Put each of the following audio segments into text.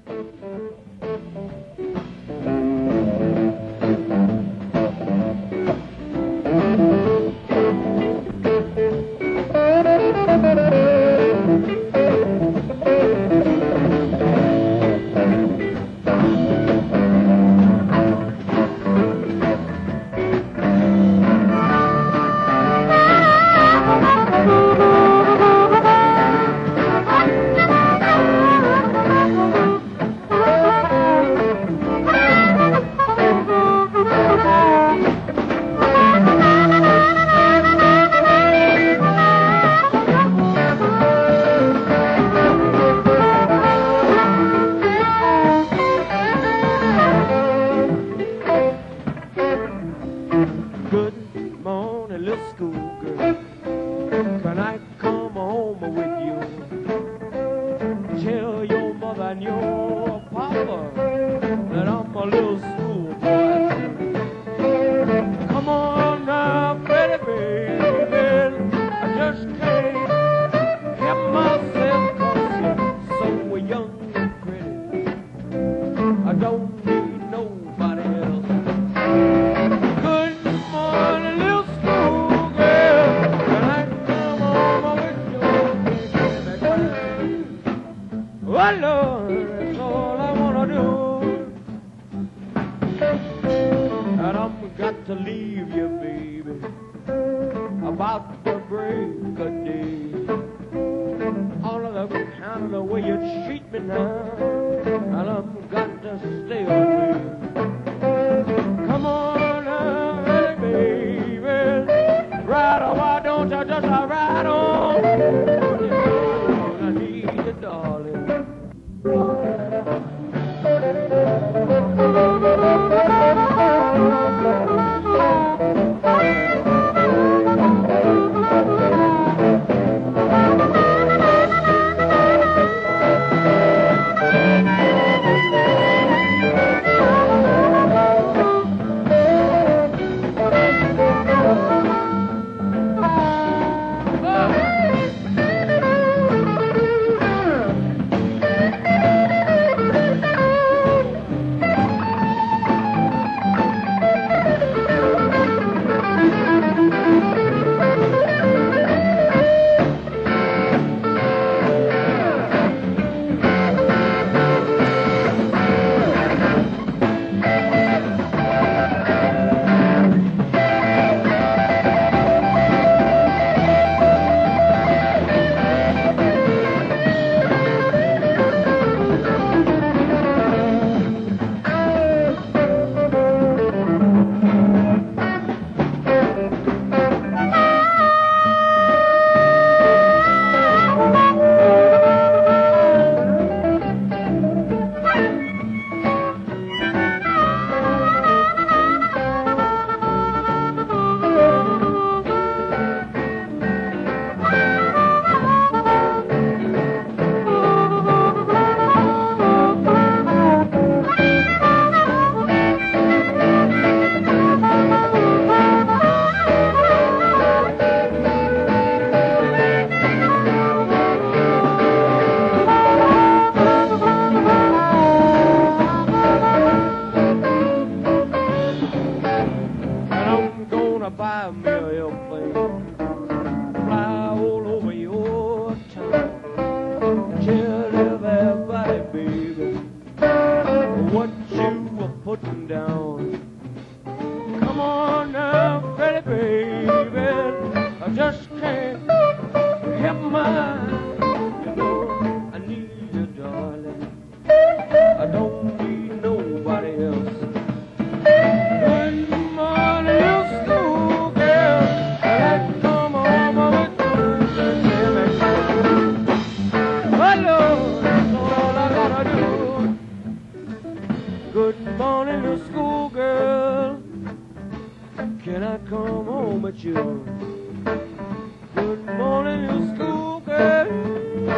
Good morning, you schoolgirl.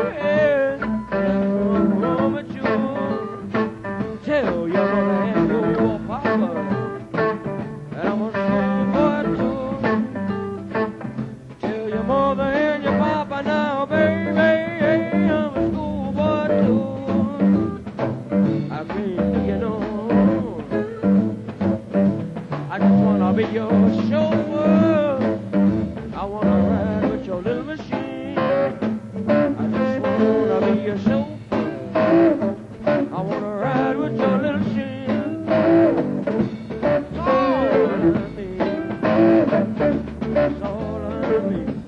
wanna be a chauffeur. I wanna ride with your little chin. That's all I need. That's all I need.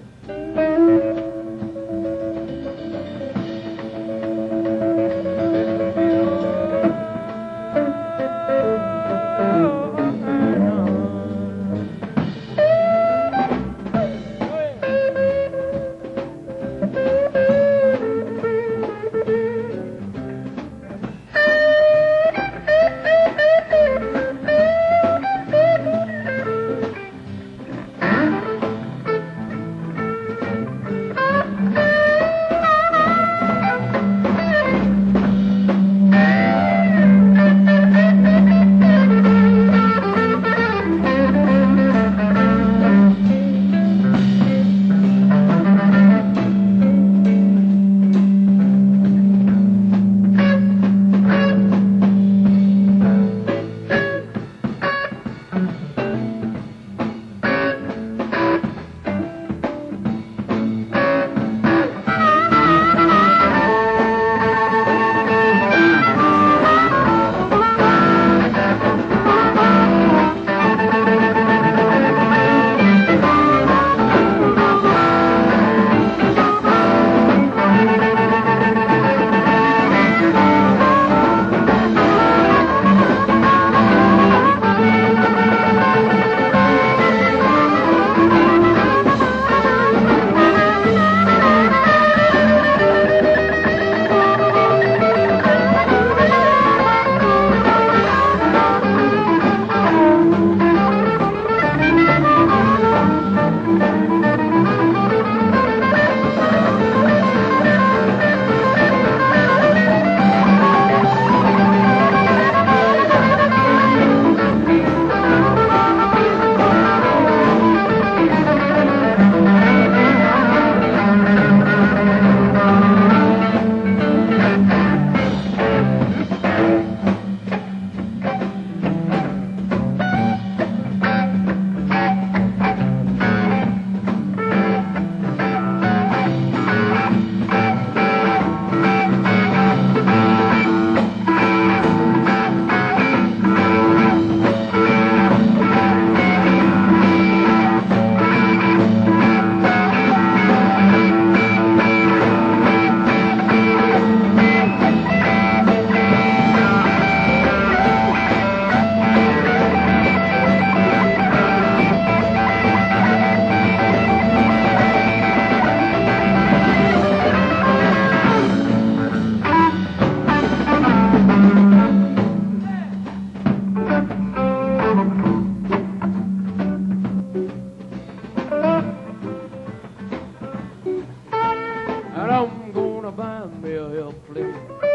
And I'm gonna buy me a airplane,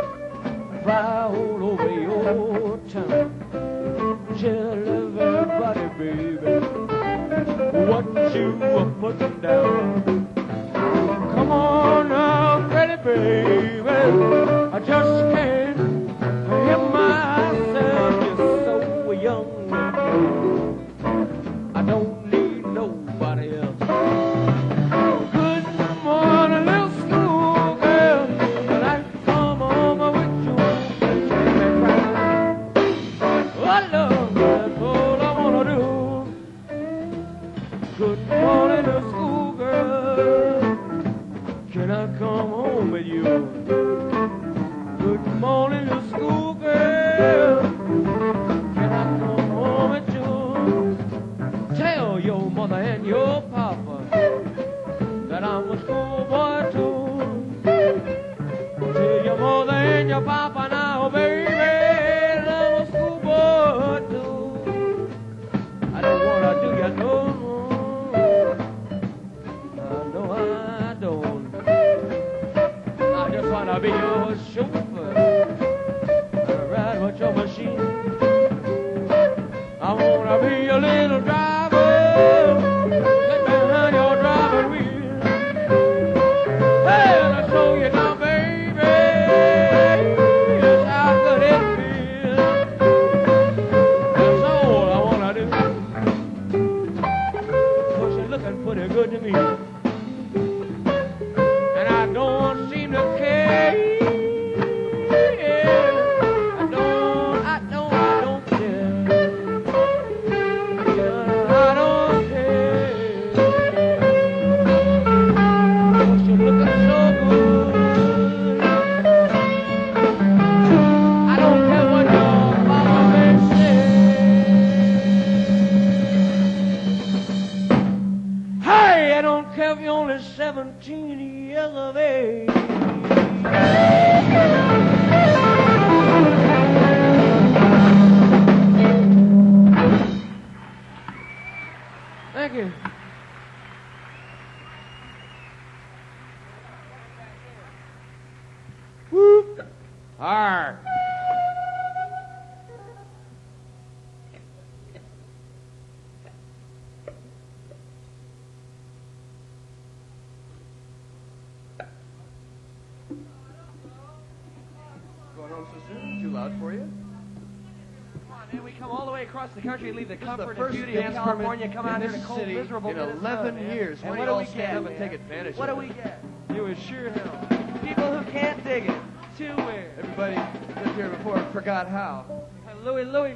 fly all over your town, tell everybody, baby, what you are putting down. Come on now, pretty baby, I just can't help myself. You're so young and cool. I don't need nobody else. Good morning, little school girl. When I come home with you, make me cry. Oh, love, that's all I wanna do. Good morning, little school girl. Can I come home with you? Good morning, little school girl. Can I come home with you? Tell your mother and your papa that I'm a schoolboy too. Tell your mother and your papa now, baby, that I'm a schoolboy too. I don't wanna do you no more. No, I don't. I just wanna be your chauffeur and ride with your machine. I wanna be your little driver, get behind your driving wheel. Hey, I'll show you now, baby, just how good it feels. That's all I wanna do. 'Cause you're looking pretty good to me. And I don't seem to care Arr! Going home so soon? Too loud for you? Come on, man. We come all the way across the country, leave the comfort and first beauty of dance California, permit come out in here to this cold, city miserable in Minnesota, 11 man. years. And Why what do do you we all get, stand up and man? take advantage What do of we it? get? You was sure hell. People who can't dig it. To where? Everybody lived here before and forgot how. Louie. Louis.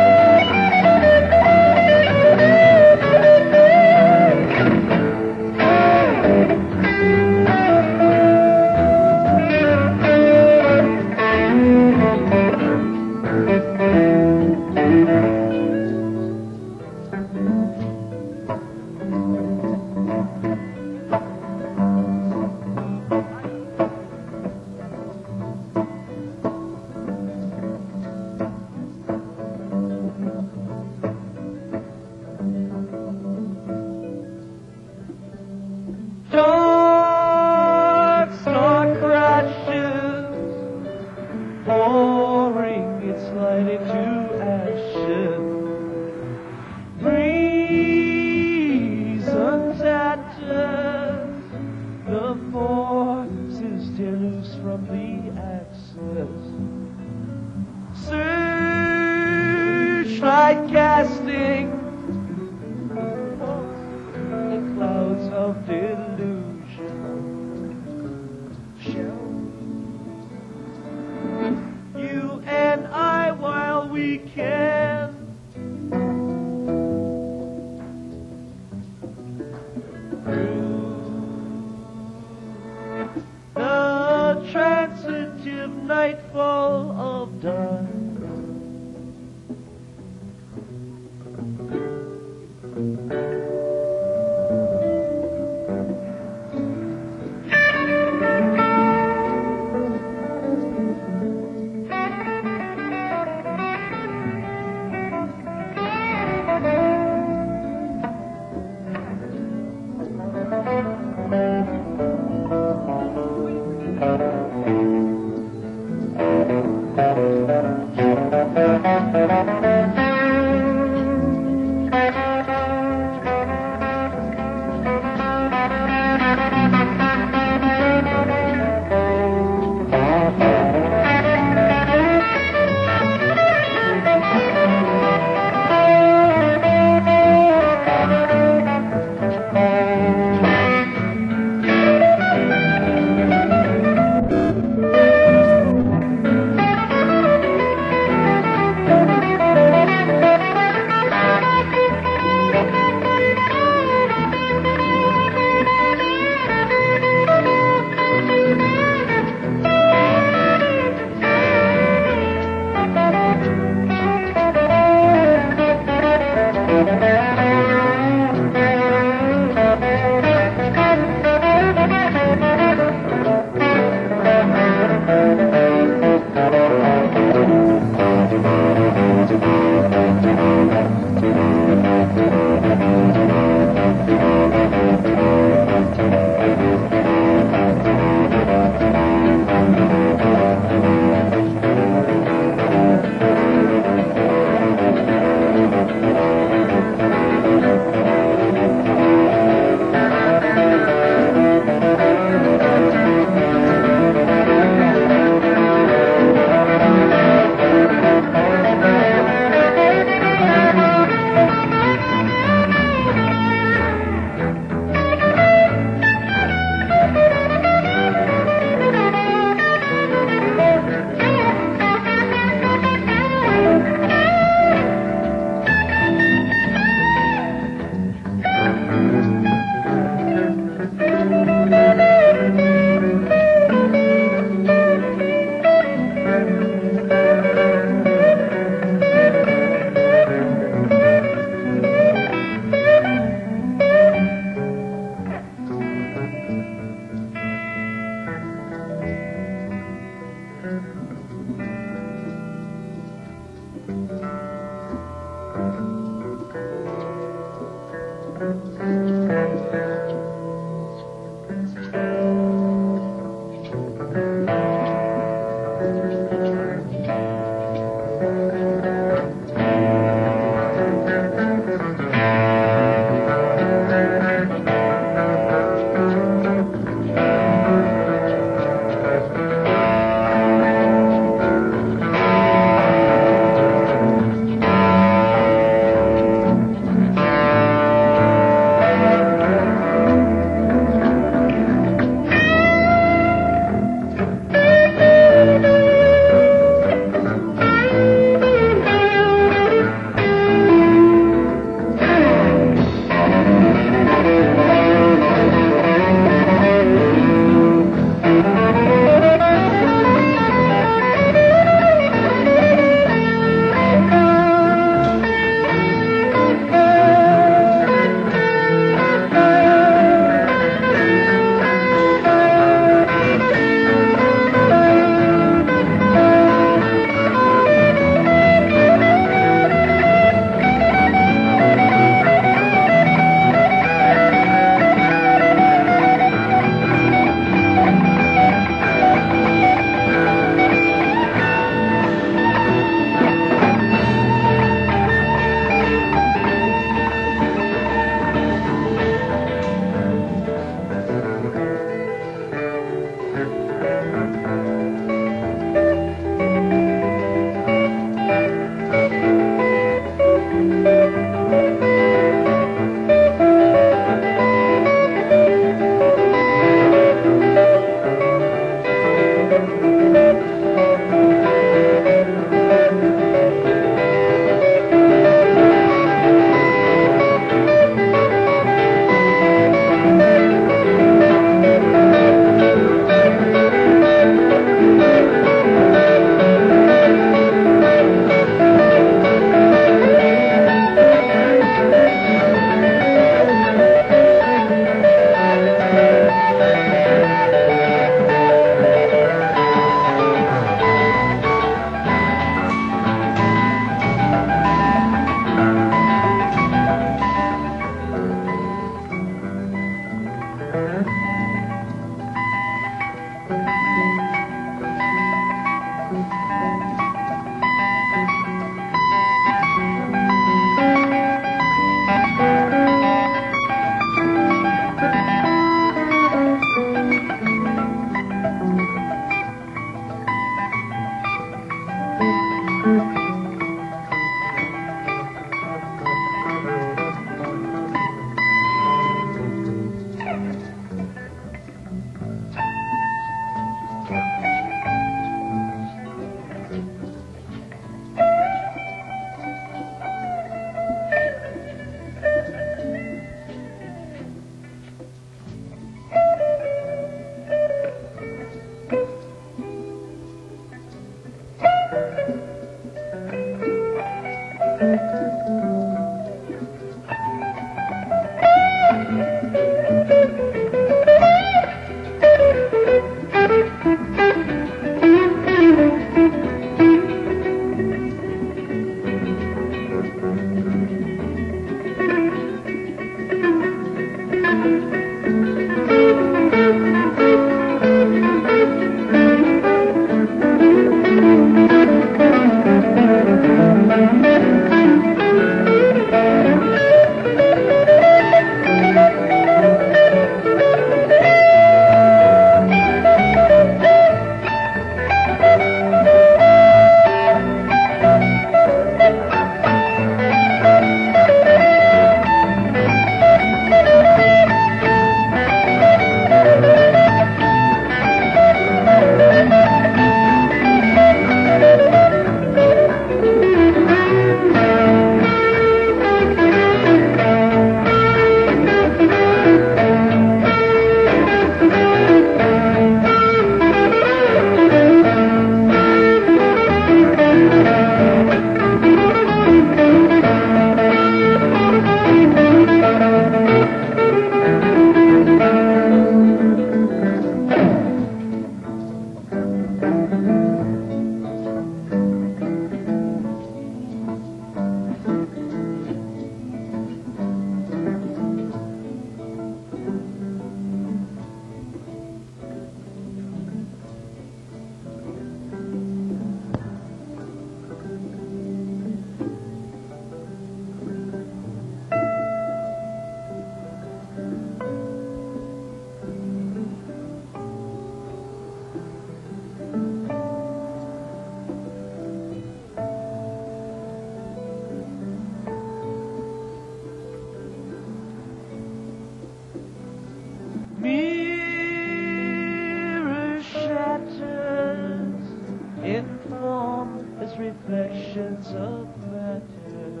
reflections of matter.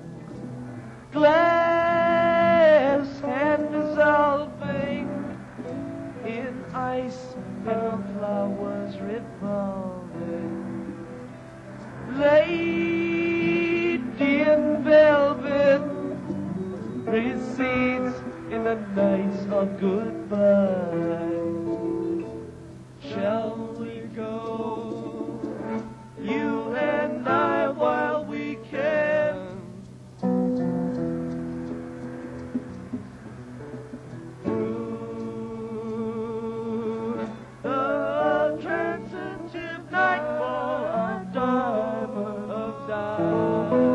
Glass hand dissolving in ice, and flowers revolving. Lady in velvet recedes in the nights of goodbye. Shall we go, you and I, while we can? Through the transitive nightfall of diamond, of diamond.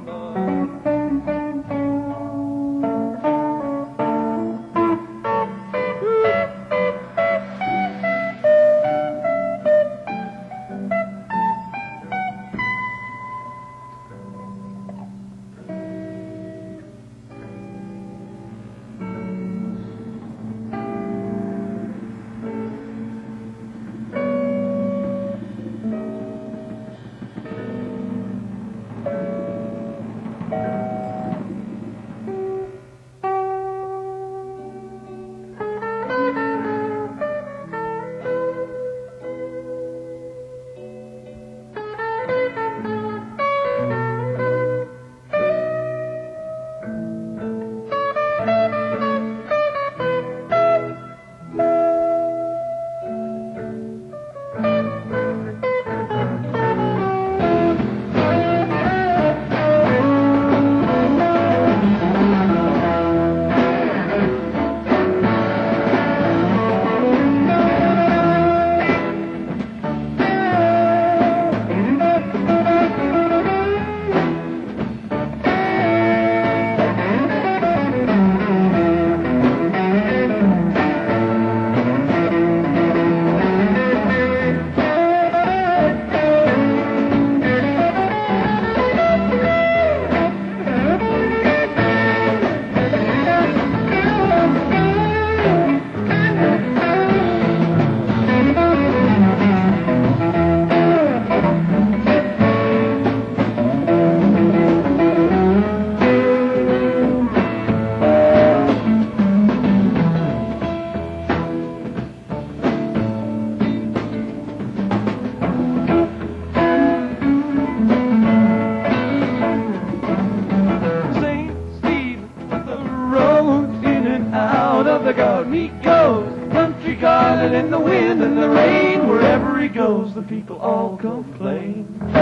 The garden he goes, country garden in the wind and the rain. Wherever he goes, the people all complain.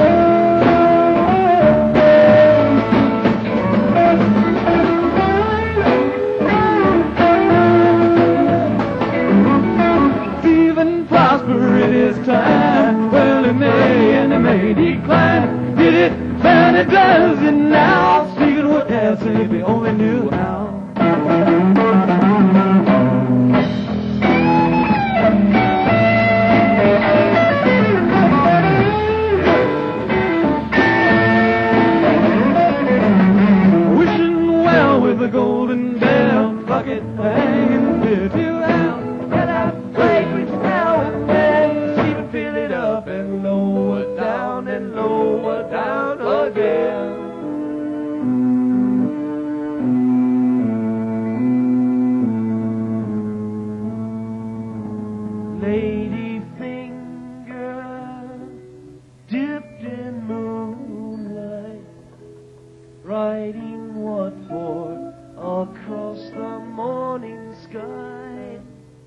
Even prosper in his time. Well, he may and he may decline. Did it, and it does it now. Stephen would have said if he only knew how. The golden bell bucket hanging there till out. Get out, fragrance now and then. Stephen fill it up and lower down again. Lady finger dipped in moonlight, writing what for across the morning sky.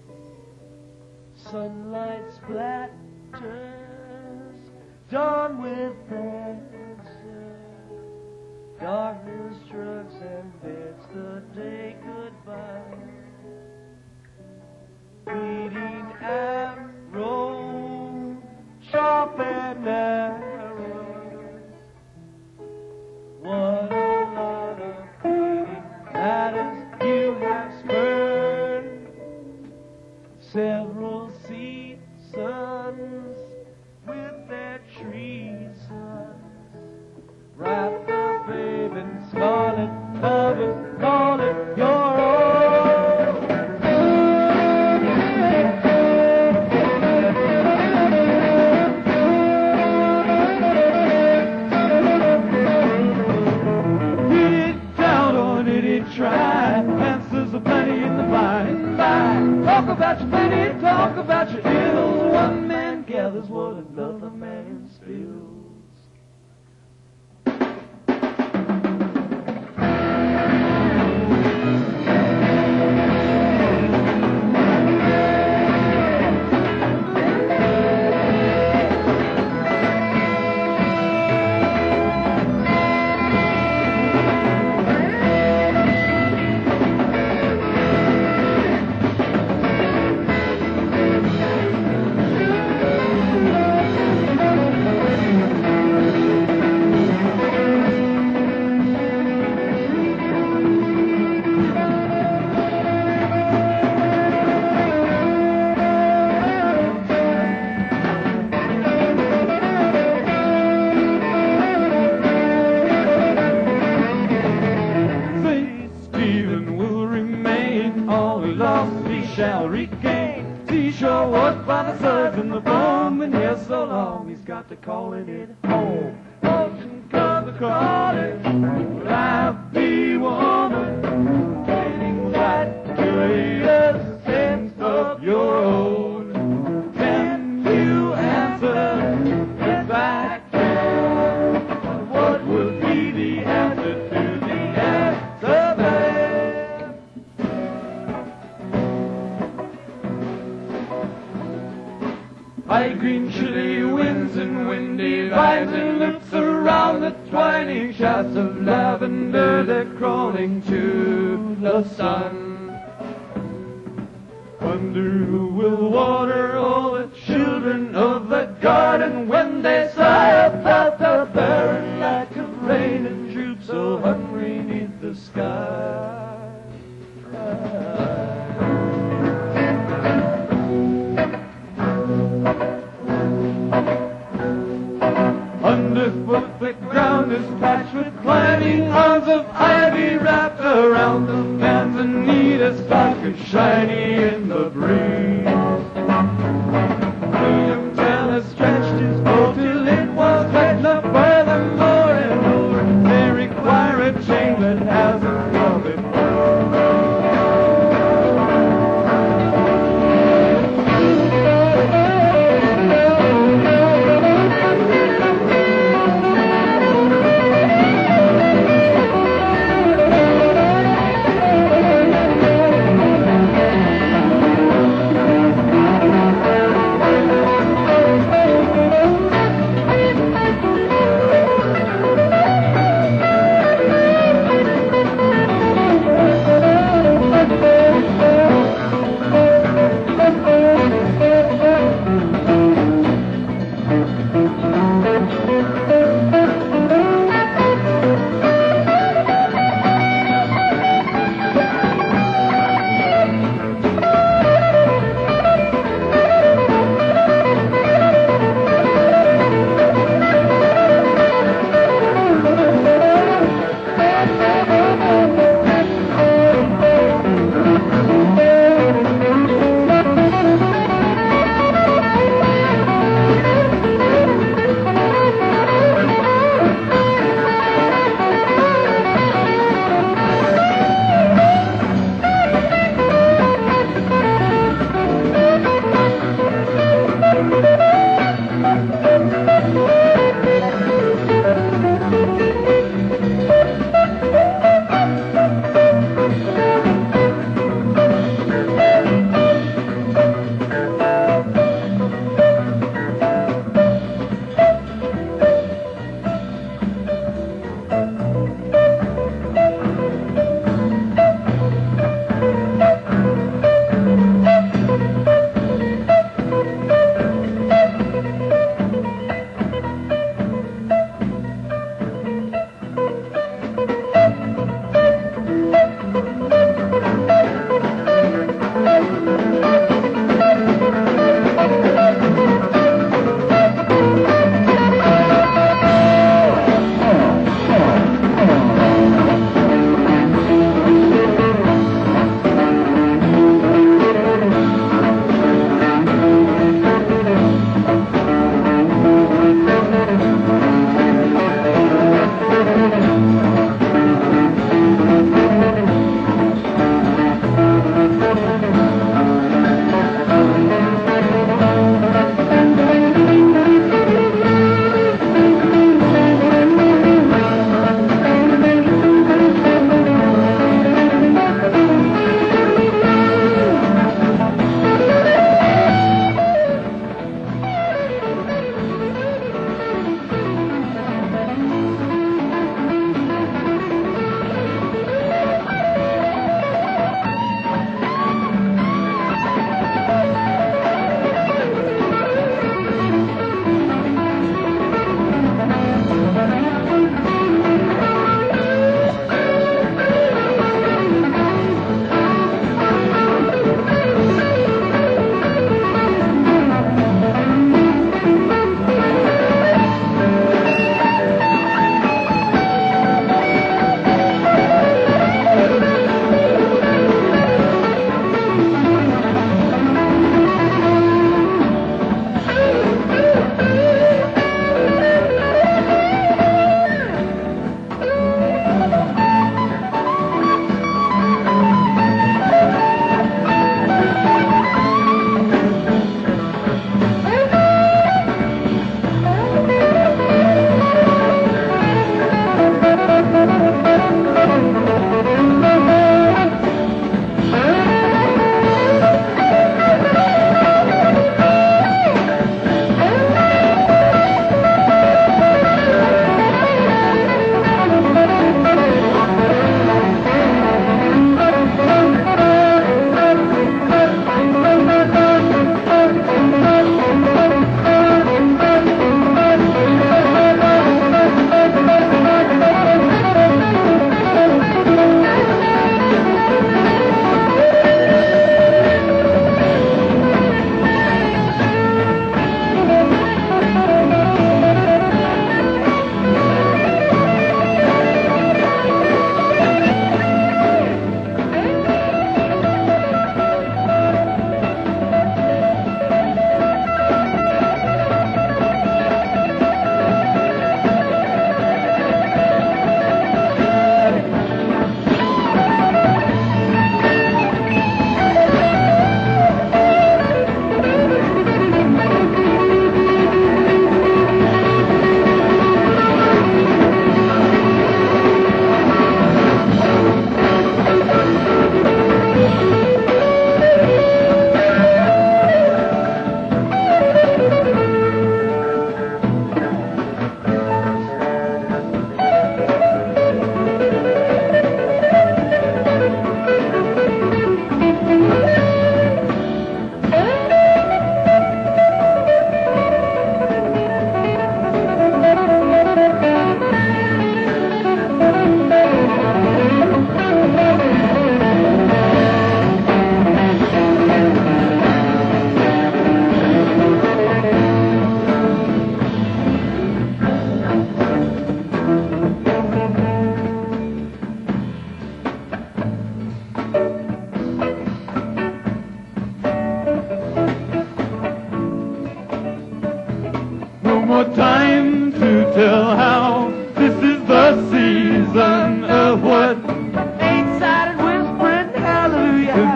Sunlight splatters dawn with answer. Darkness drugs and bids the day goodbye. Beating arrow, sharp and narrow. What a lot of beating matters you have spurned. Several seas about your money, talk about your ills. One man gathers what another man spills. Shall regain seashore was by the surf and the foam, and here so long he's got to calling it home. Ocean comes calling, life be woman, waiting right to a sense of your own. Can you answer? Yes, I can. What would be the answer to the answer there? High green chilly winds and windy vines and loops around the twining shafts of lavender, they're crawling to the sun. Under the will water all the children of the garden, when they sigh about the barren lack of rain and droop so hungry neath the sky. Underfoot the ground is patched with climbing arms of ivy wrapped around the manzanita stalk is shiny in the breeze. William Teller stretched his boat till it was tightened up furthermore and more. They require a chain that hasn't come before.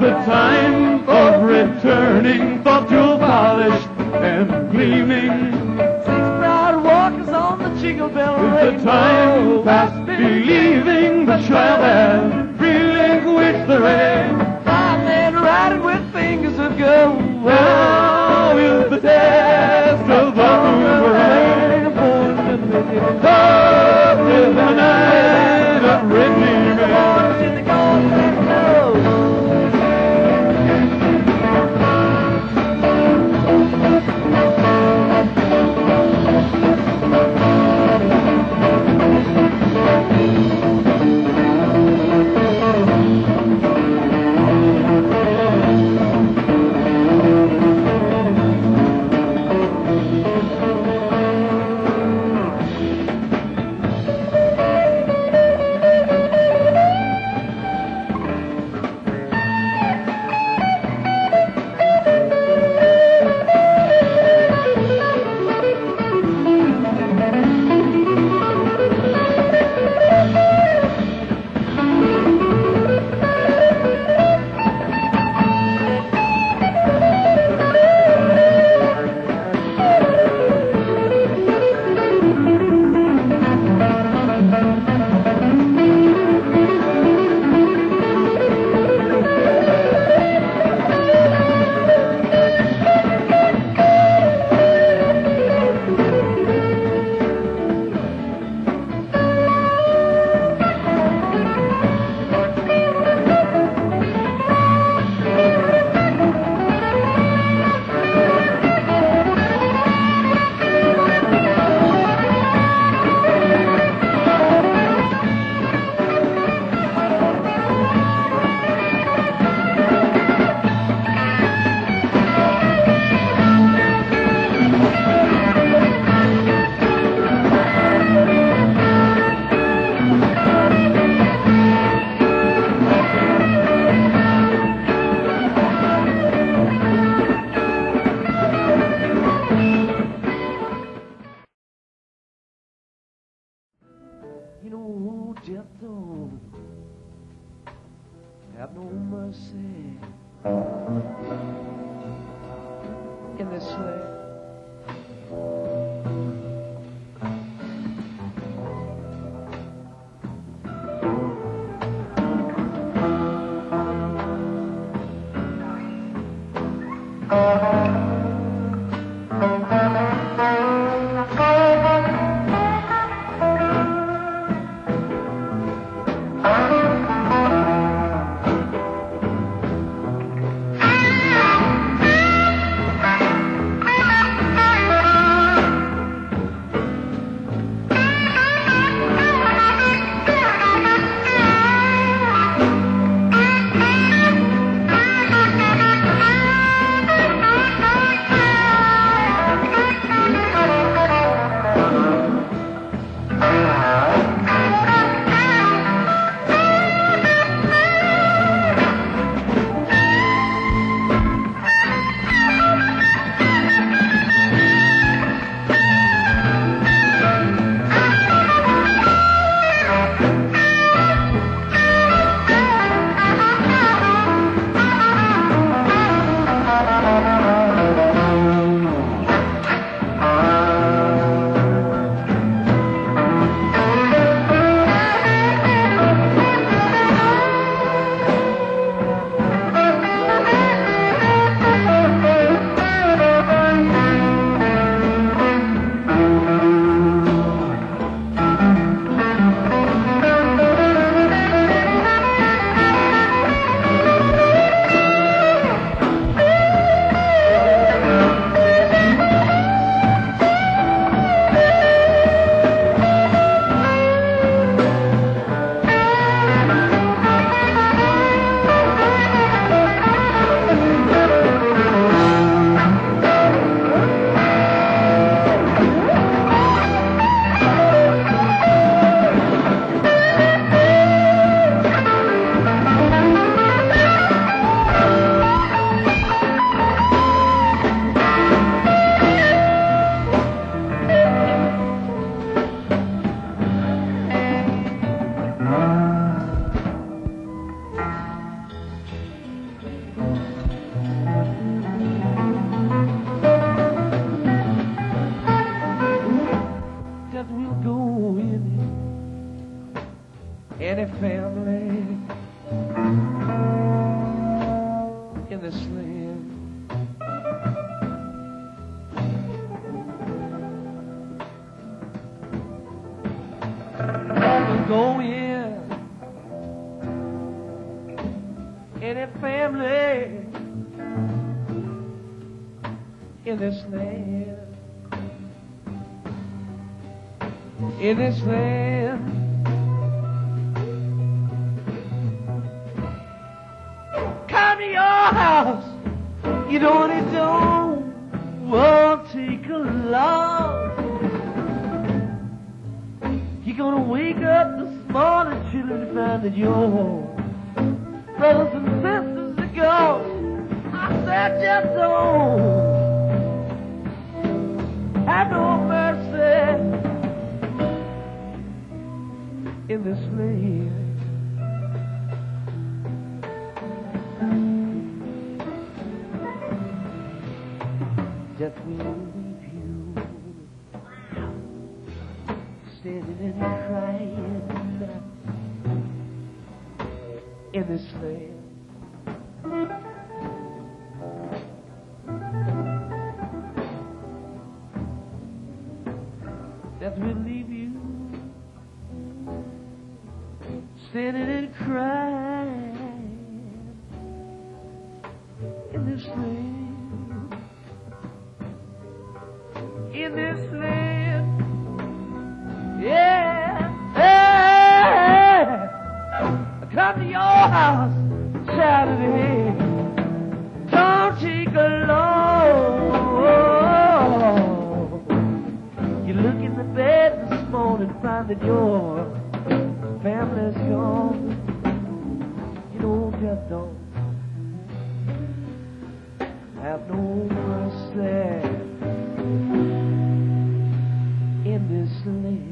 the time of returning, thought jewel polished and gleaming. Six proud walkers on the Jingle Bell Is Rainbow. the time past believing the child has relinquished the rain? Five men riding with fingers of gold. Now is the test of the rain. Love is the night of redeeming. In the golden snow. You know, death don't have no mercy in this land. this land. Never go in any family in this land. In this land. Come to your house, you know they don't won't take a long. You're gonna wake up this morning, children, to find that your brothers and sisters are gone. I said just don't have no mercy in this land. Death will leave you standing and crying in this land. Death will leave you standing and crying in this land. In this land, yeah, I come to your house Saturday. Don't take a loan. You look in the bed this morning, find that your family's gone. You know, just don't have no mercy in this land.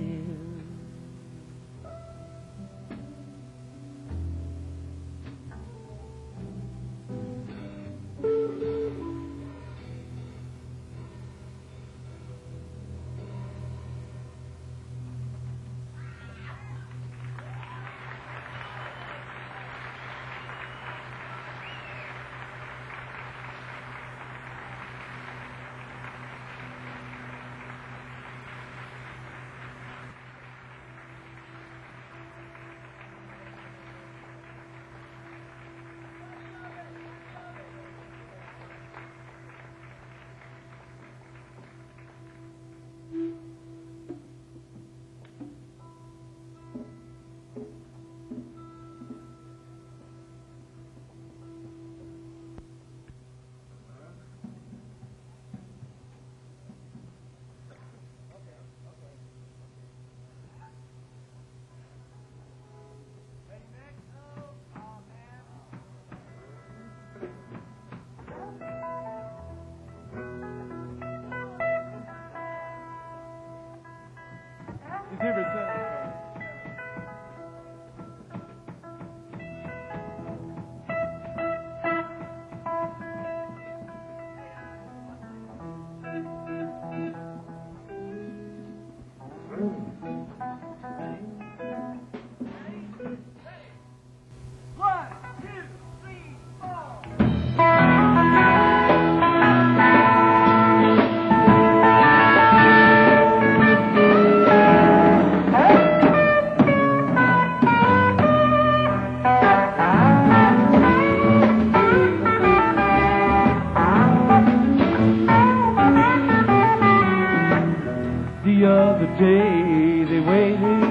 The other day they waited.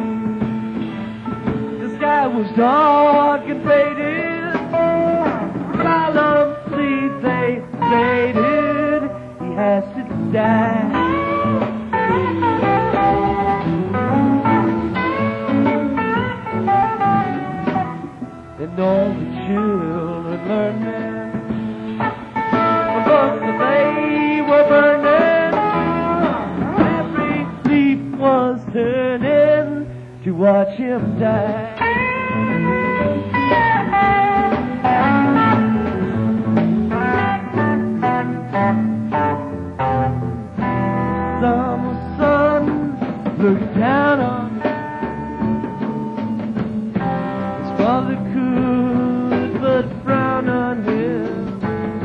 The sky was dark and faded. Solemn sleep they faded. He has to die. And all the children learning, because they were burning. Was turning to watch him die. Summer sun looked down on his father could but frown on him.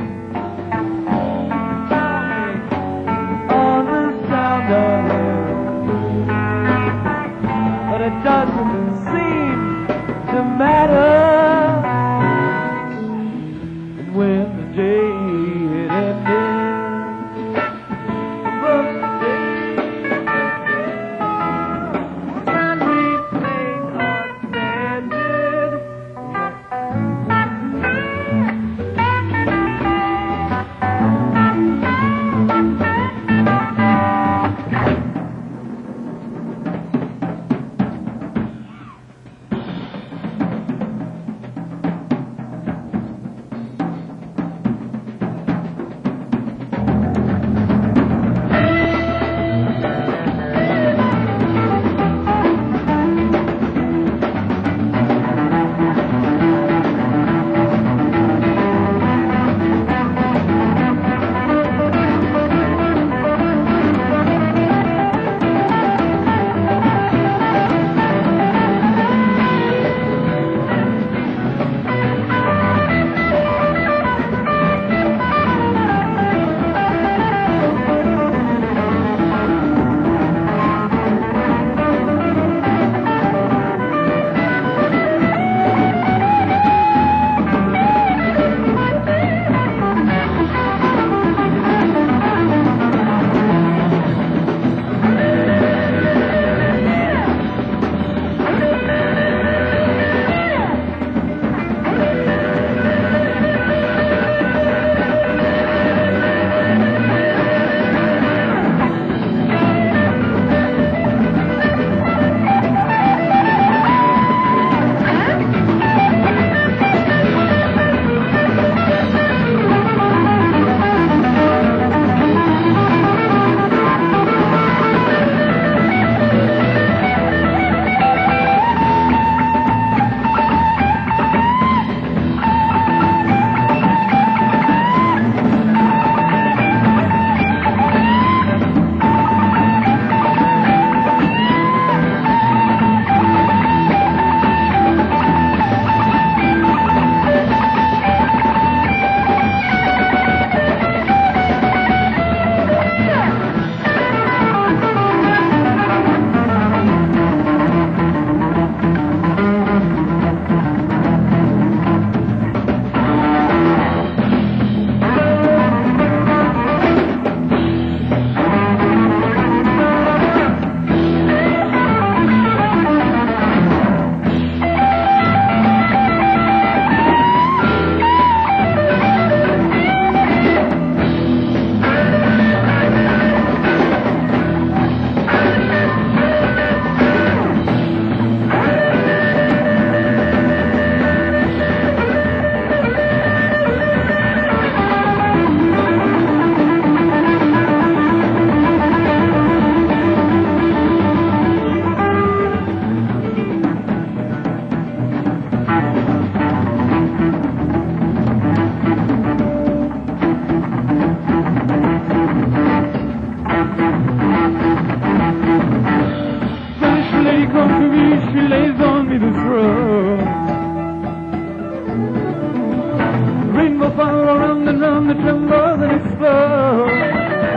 around and round, it trembles and explodes.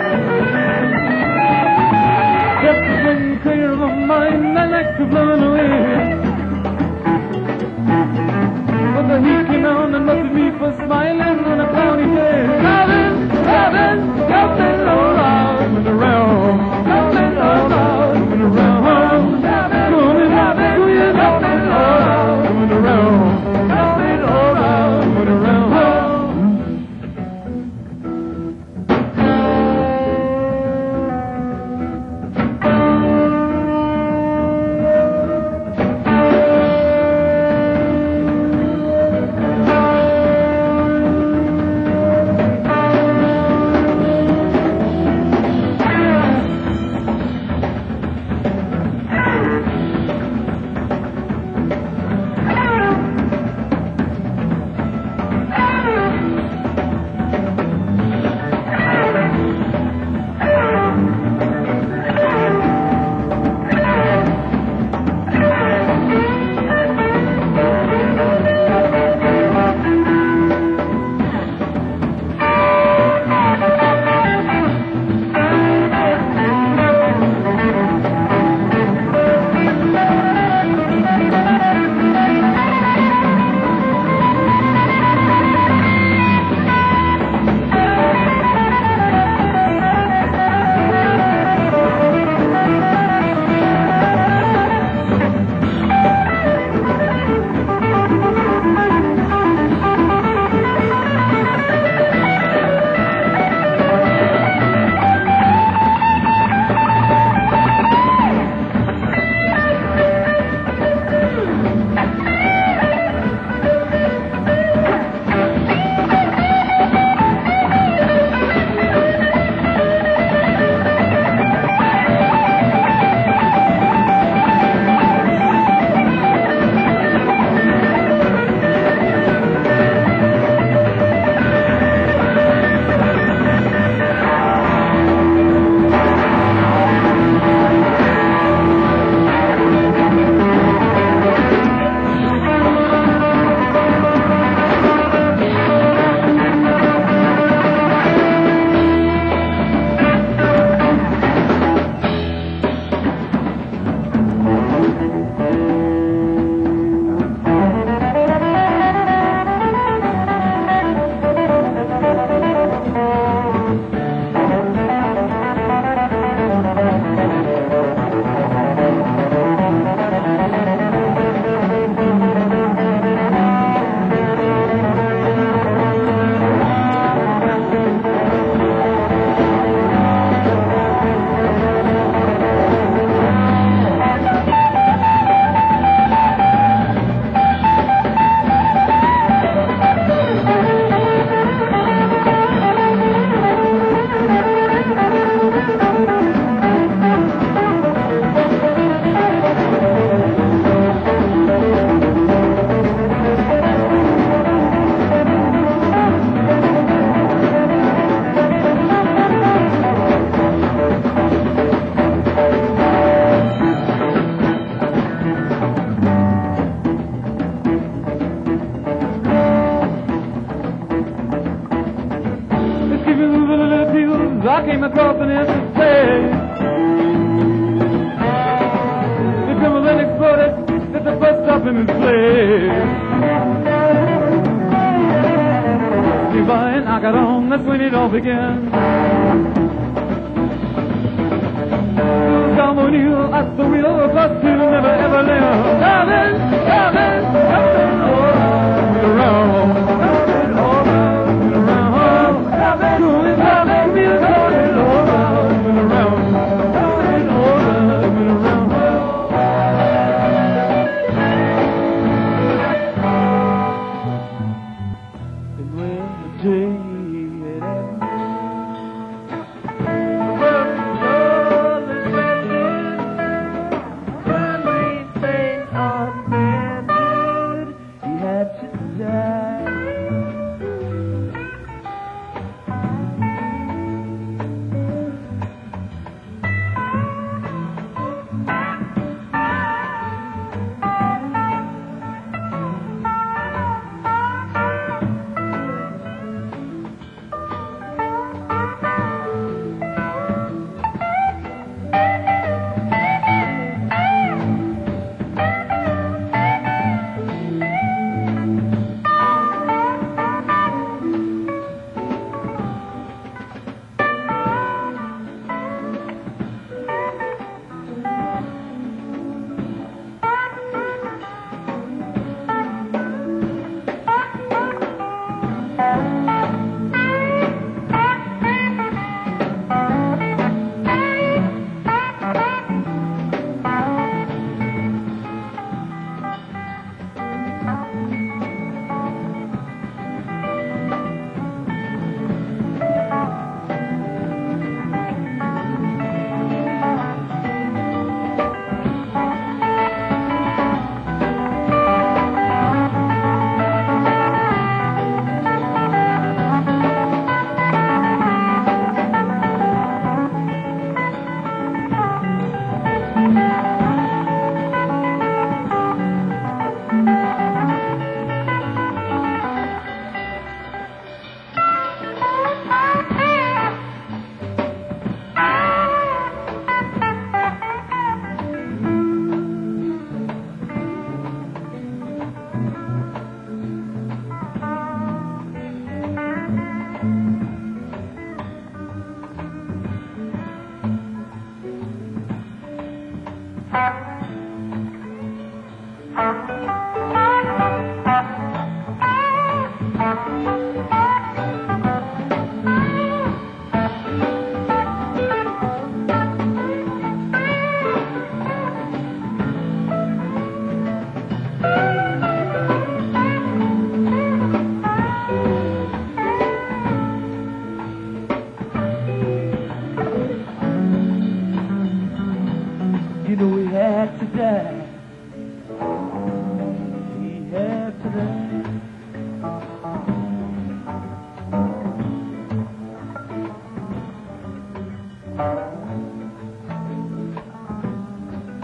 Just when clear of my mind, I like to blow it away. But the heat came on and busted me for smiling on a cloudy day. Robin, Robin, jumping around, coming around, jumping around, coming around, coming Robin, jumping around, coming around, jumping around, coming around. I came across an empty space. The criminal then exploded at the bus stop in his place. Divine, I got on, that's when it all began. Down on you, I the wheel, a bus to never ever live. Driving, driving, driving, around, driving, around, driving, driving, me around, around, around, around. And when the day it ends, the world is ended. Everything unmended, he had to die.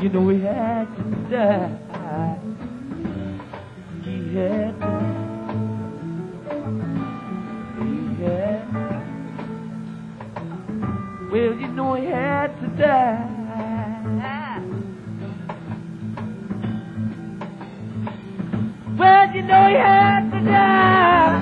You know he had to die. He had to. He had. Well, you know he had to die. Well, you know he had to die.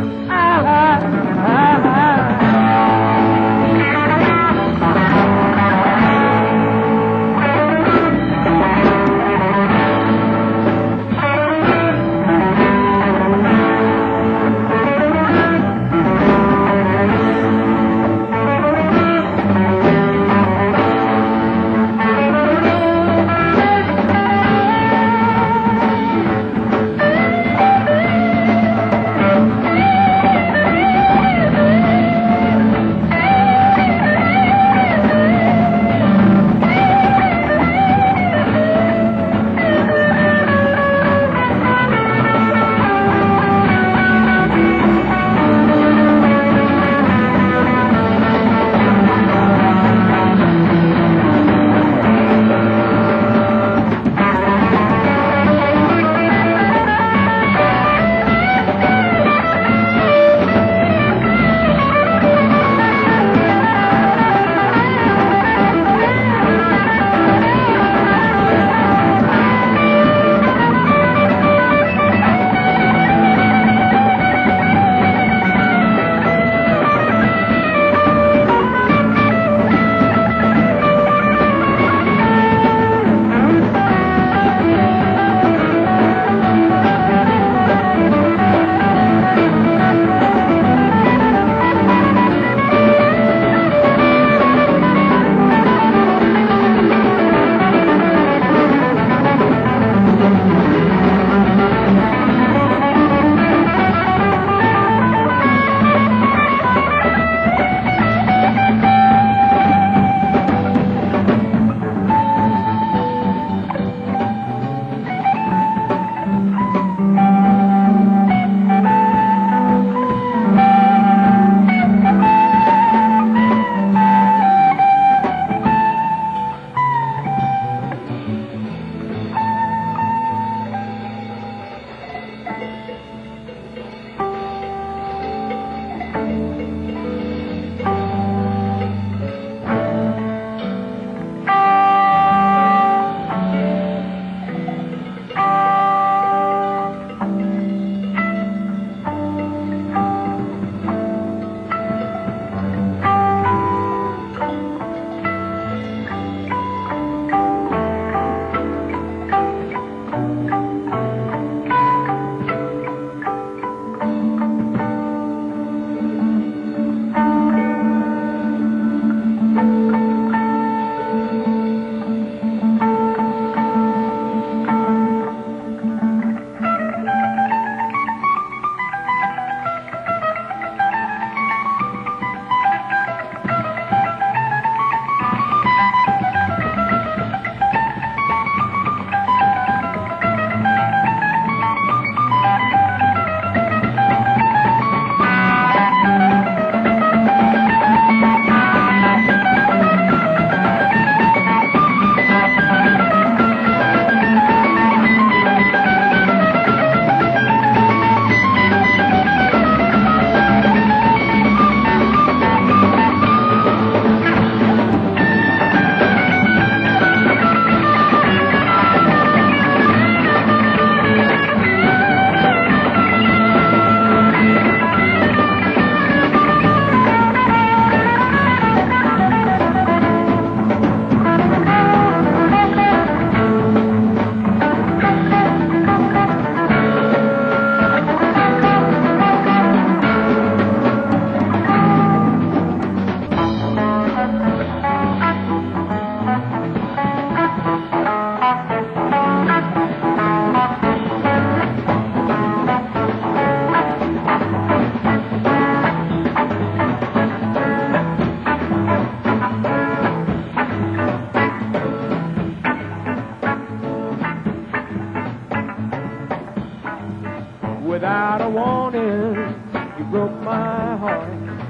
without a warning. You broke my heart,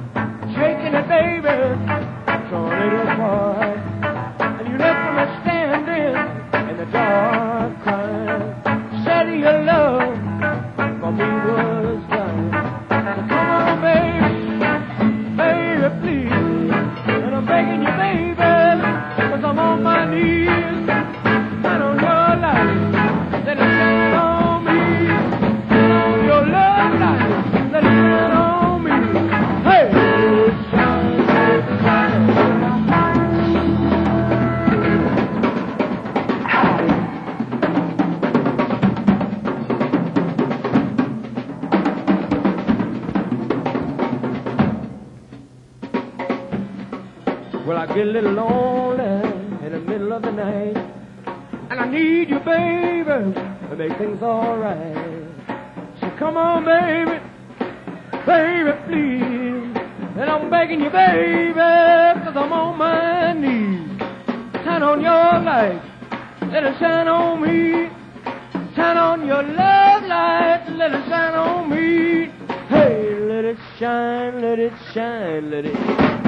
shaking it, baby, torn it apart. And you left me standing Well, I get a little lonely in the middle of the night, and I need you, baby, to make things alright. So come on, baby, baby, please. And I'm begging you, baby, 'cause I'm on my knees. Turn on your light, let it shine on me. Turn on your love light, let it shine on me. Hey, let it shine, let it shine, let it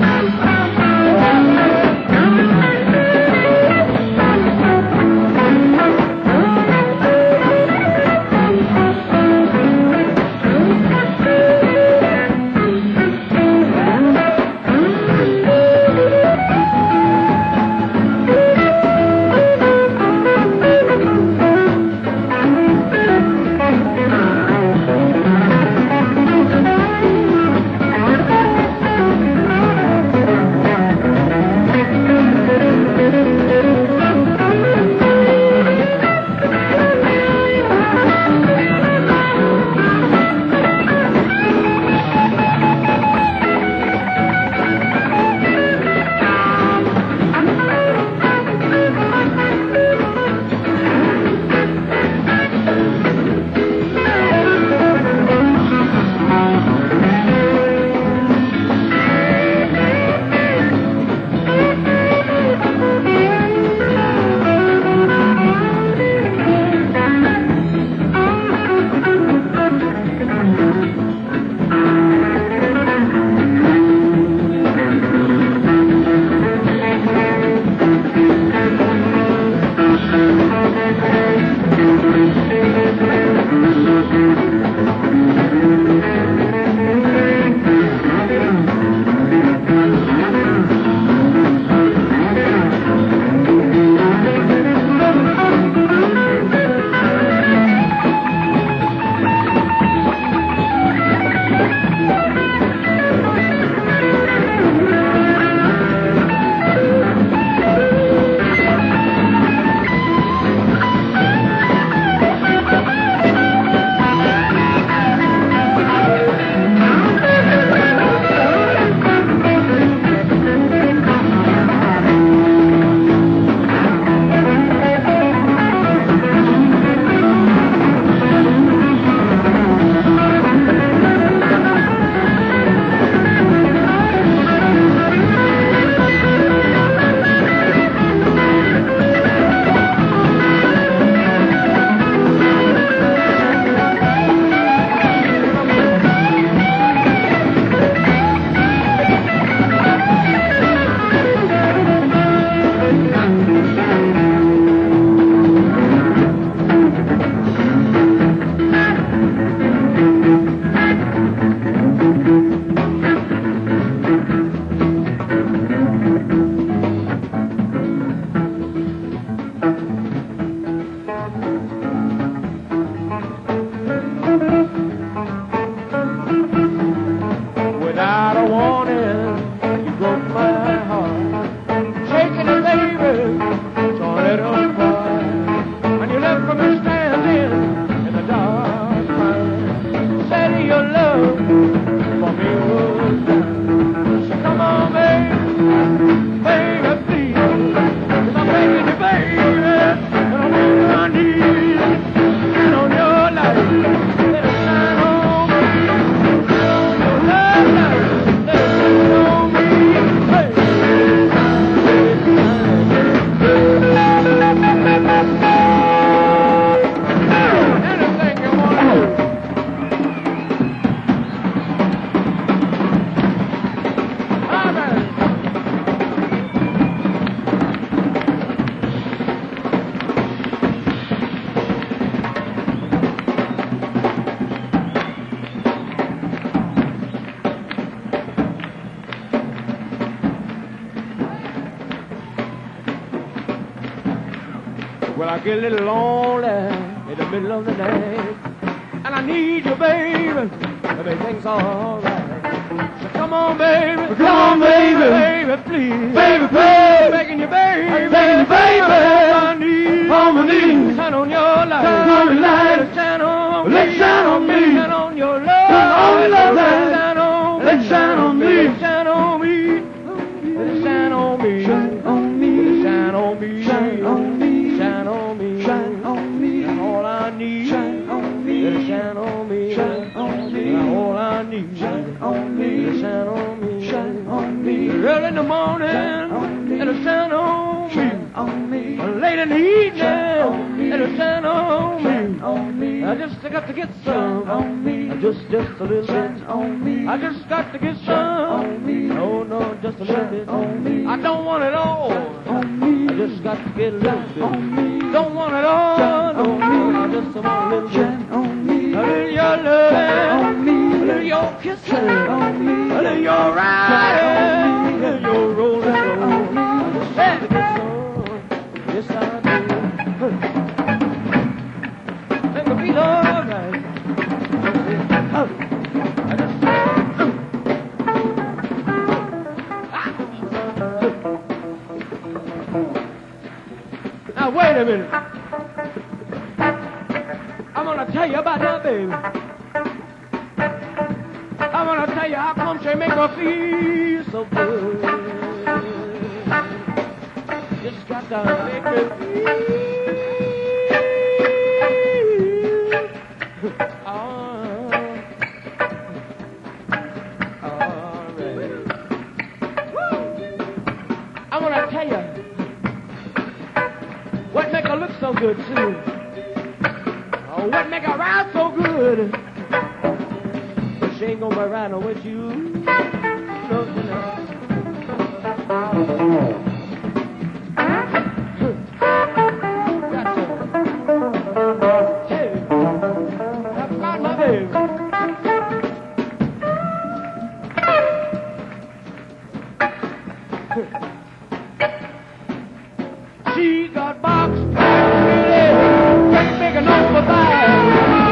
Well, I get a little lonely in the middle of the night, and I need you, baby, to make things all right. So come on, baby. Come on, baby. Baby, please. Baby, please. Begging you, baby. I'm begging you, baby. On my knees. Shine on your light. Shine on your light. Let it shine on me. Let it shine on me. Shine on your love. Shine on your love. Let it shine on me. Let it shine on me. Let it shine on me. Let it shine on on me, shine on me, shine on me. early in the morning, it'll shine on me, On me, late in the evening, it'll shine on me. on me, I just got to get some, on me, just a little bit. on me, I just got to get some, me, oh no, just a little bit. on me, I don't want it all, on me, I just got to get a little bit. on me, Don't want it all, no, I just want a little bit. shine on me, A little your love, on me, a little your kissing, on me, a little your riding, a little your rolling. I just got to get some, yes I do. Make me feel alright. I just Now wait a minute. I'm gonna tell you about that baby. I'm gonna tell you how come she make her feel so good. Just got to make her feel. Alright. I'm gonna tell you what make her look so good too. Oh, what make her ride so good? But she ain't gonna be riding with you. No, no. Hey, I've got my baby. She got box big enough for that.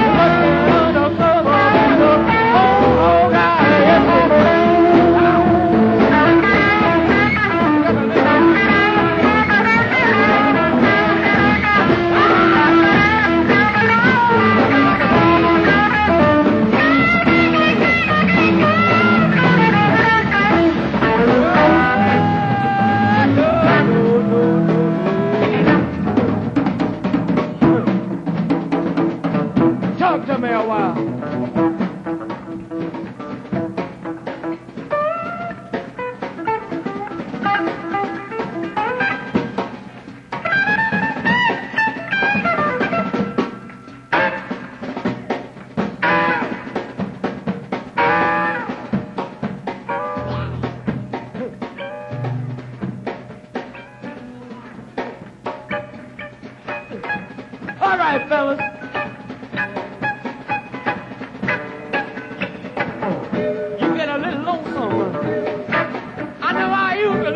Talk to me a while. All right, fellas. You get a little lonesome. I know how you can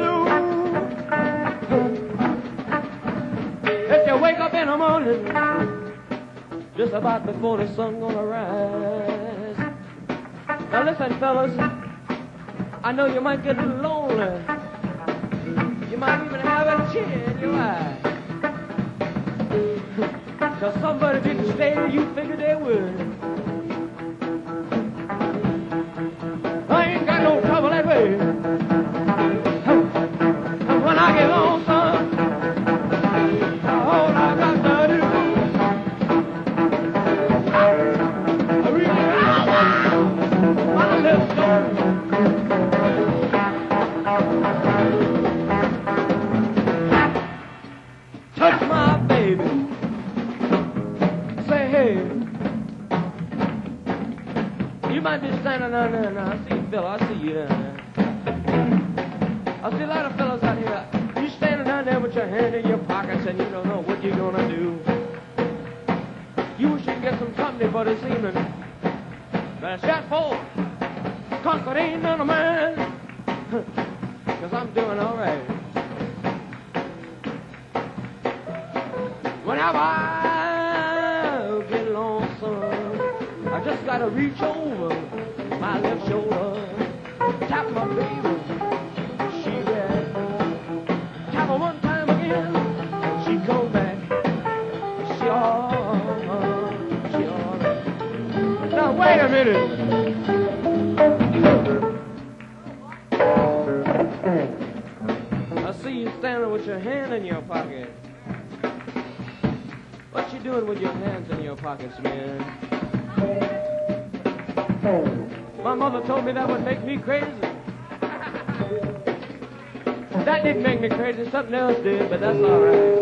do. If you wake up in the morning, just about before the sun gonna rise. Now listen, fellas. I know you might get a little lonely. You might even have a tear in your eye. Cause somebody didn't stay, you figured they would. I ain't got no trouble that way. When I get lonesome, all I got to do, I reach out my left shoulder. Touch my baby. Say, hey, you might be standing down there now. I see you, fella. I see you down there. I see a lot of fellas out here. You standing down there with your hand in your pockets and you don't know what you're gonna do. You wish you could get some company for this evening. But shout forth, 'cause it ain't none of mine. 'Cause I'm doing all right. Whenever I get lonesome, I just gotta reach over my left shoulder, tap my baby, she back, tap her one time again, she come back, she alright. Now wait a minute. I see you standing with your hand in your pocket. What you doing with your hands in your pockets, man? My mother told me that would make me crazy. That didn't make me crazy, something else did, but that's all right.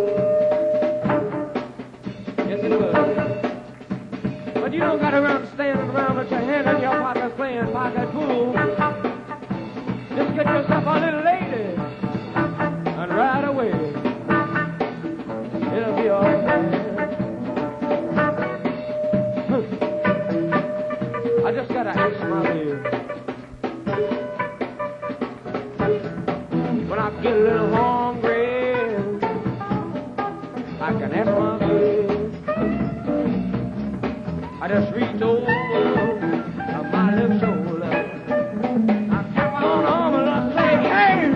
Yes, it was. But you don't got around standing around with your hand in your pocket playing pocket pool. Just get yourself a little lady and ride away. It'll be all right. I just gotta ask my baby. When I get a little hungry, I can ask my baby. I just reach over on my left shoulder. I tap on arm and I say, hey!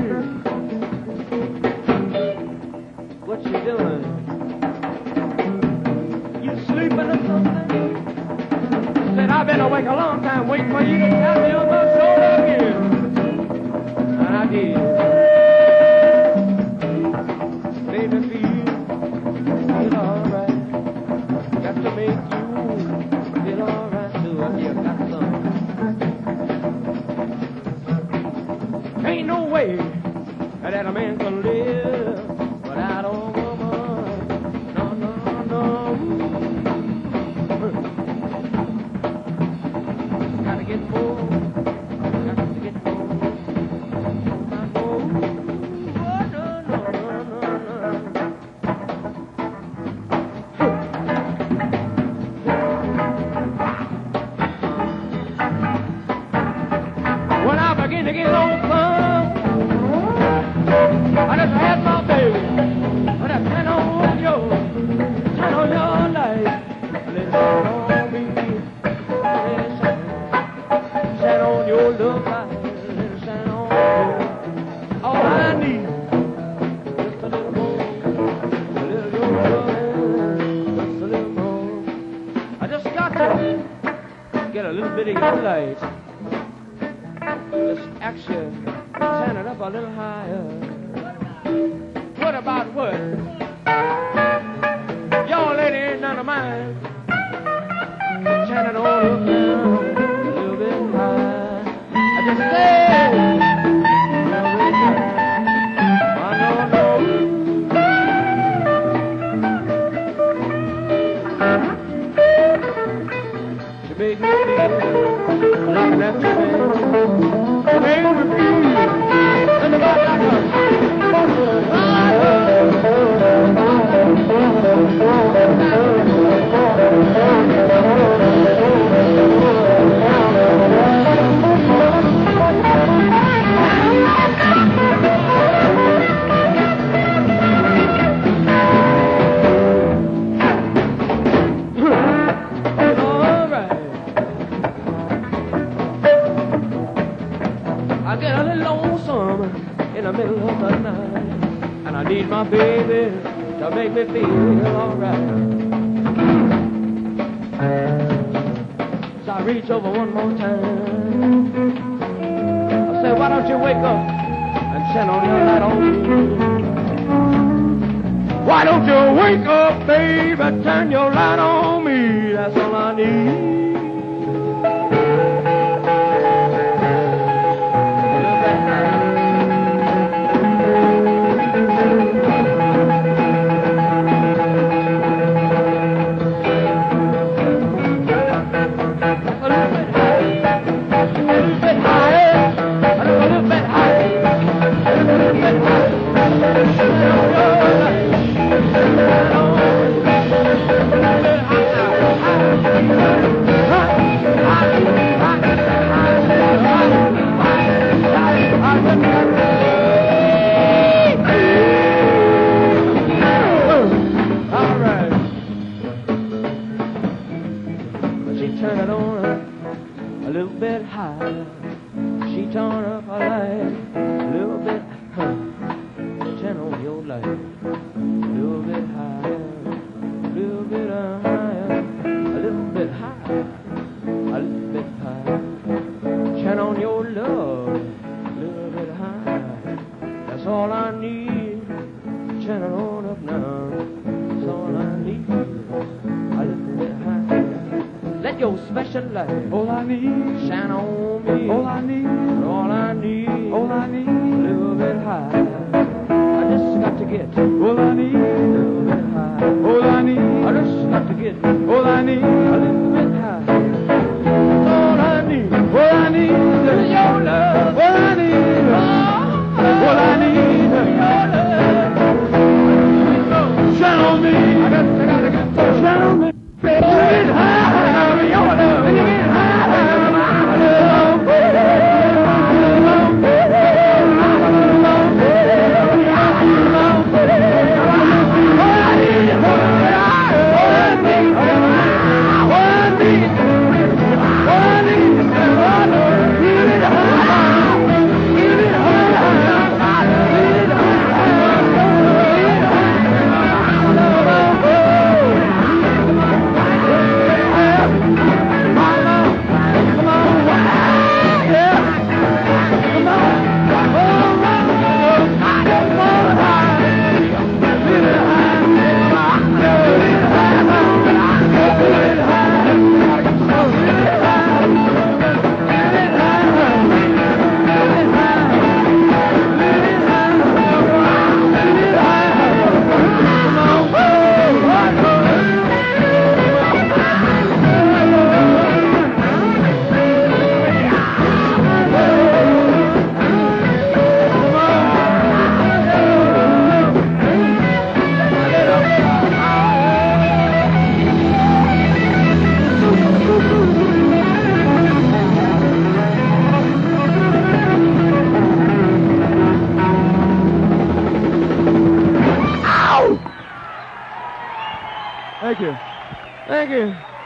What you doing? You sleeping or something? I said, I've been awake a long time waiting for you to tap me on my shoulder again. And I did. Made me feel alright. Got to make you feel alright too. I feel got some. Ain't no way that a man can live without a woman. No, no, no. Gotta get more. Got to get more. When I begin to get lonesome, I just had my baby. But I turn on your light. Let it on me. Let it shine on your love light. Let it shine on you. All I need, just a little more. A little your love, just a little more. I just got to get a little bit of your light. This action, turn it up a little higher. What about what? Y'all lady ain't none of mine. Turn it on up now, a little bit higher. I just say, I know. You make me feel like an empty man. Make me feel in the back like I get a little lonesome in the middle of the night, and I need my baby to make me feel alright. So I reach over one more time. I say, why don't you wake up and turn on your light on me? Why don't you wake up, baby, turn your light on me? That's all I need. Let your special light All I need, shine on me. all I need, All I need, all I need, a little bit high. I just got to get a all I need, little bit high. all I need, I just got to get a all I need, little bit high. That's all I need. all I need is Your love. all I need, all I need, shine on me, shine on me, get high, your love, get high, my love. Thank you.